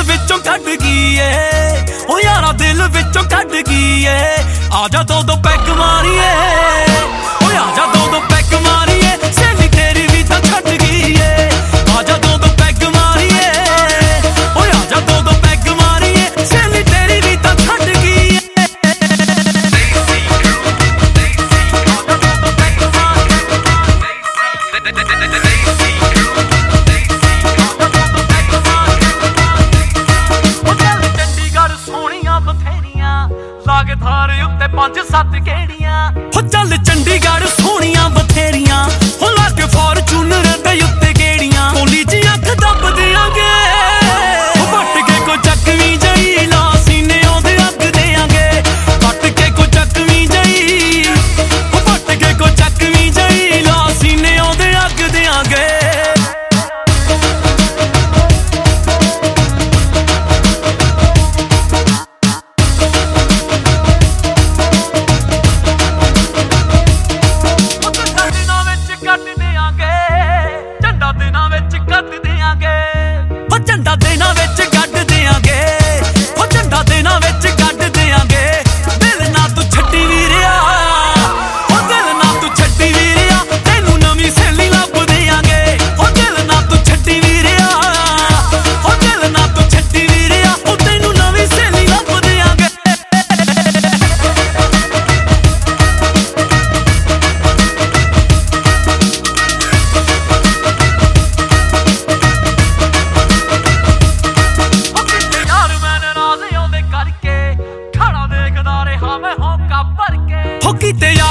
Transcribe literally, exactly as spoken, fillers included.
ਵਿੱਚੋਂ ਕੱਢ ਗਈ ਏ ਉਹ ਯਾਰਾ ਦਿਲ ਵਿੱਚੋਂ ਕੱਢ ਗਈ ਏ ਆਜਾ ਦੋ ਦੋ ਪੈਗ ਮਾਰੀਏ ਓ ਆਜਾ ਦੋ ਦੋ ਪੈਗ ਮਾਰੀਏ ਸਹੇਲੀ ਤੇਰੀ ਵੀ ਤਾਂ ਛੱਡ ਗਈ ਏ ਆਜਾ ਦੋ ਦੋ ਪੈਗ ਮਾਰੀਏ ਓ ਆਜਾ ਦੋ ਦੋ ਪੈਗ ਮਾਰੀਏ ਸਹੇਲੀ ਤੇਰੀ ਵੀ ਤਾਂ ਛੱਡ ਗਈ ਏ ਲਾਗੇ ਥਾਰ ਉੱਤੇ ਪੰਜ ਸੱਤ ਗੇੜੀਆਂ ਹੋ ਚੱਲ ਚੰਡੀਗੜ੍ਹ ਸੋਹਣੀਆਂ ਬਥੇਰੀਆਂ ਹੋ ਲਾਗੇ ਫੋਰਚੂਨਰ ਦੇ ਉੱਤੇ ਗੇੜੀਆਂ ਕੋਲੀ ਜੀ ਅੱਖ ਦੱਬ ਦਿਆਂਗੇ ਹੋ ਵੱਟ ਕੇ ਕੋ ਚੱਕਵੀਂ ਜਈ ਲਾ ਸੀਨੇ ਉਹਦੇ ਅੱਗ ਦਿਆਂਗੇ ਵੱਟ ਕੇ ਕੋ ਚੱਕਵੀਂ ਜਈ ਹੋ ਵੱਟ ਕੇ ਕੋ ਚੱਕਵੀਂ ਜਈ ਲਾ ਸੀਨੇ ਉਹਦੇ ਅੱਗ ਦਿਆਂਗੇ ਝੰਡਾ ਦੇਣਾ ਵਿੱਚ ਗੱਡ ਦਿਆਂਗੇ ਹੋ ਝੰਡਾ ਦੇਣਾ ਵਿੱਚ ਗੱਡ ਦਿਆਂਗੇ ਦਿਲ ਨਾ ਤੂੰ ਛੱਡੀ ਵੀਰਿਆ ਹੋ ਦਿਲ ਨਾ ਤੂੰ ਛੱਡੀ ਵੀਰਿਆ ਤੈਨੂੰ ਨਵੀਂ ਸਹੇਲੀ ਲੱਭ ਦਿਆਂਗੇ ਹੋ ਦਿਲ ਨਾ ਤੂੰ ਛੱਡੀ ਵੀਰਿਆ ਹੋ ਦਿਲ ਨਾ ਤੂੰ ਛੱਡੀ ਵੀਰਿਆ ਹੋ ਤੈਨੂੰ ਨਵੀਂ ਸਹੇਲੀ ਲੱਭ ਦਿਆਂਗੇ ਹੋ ਕੀਤੇ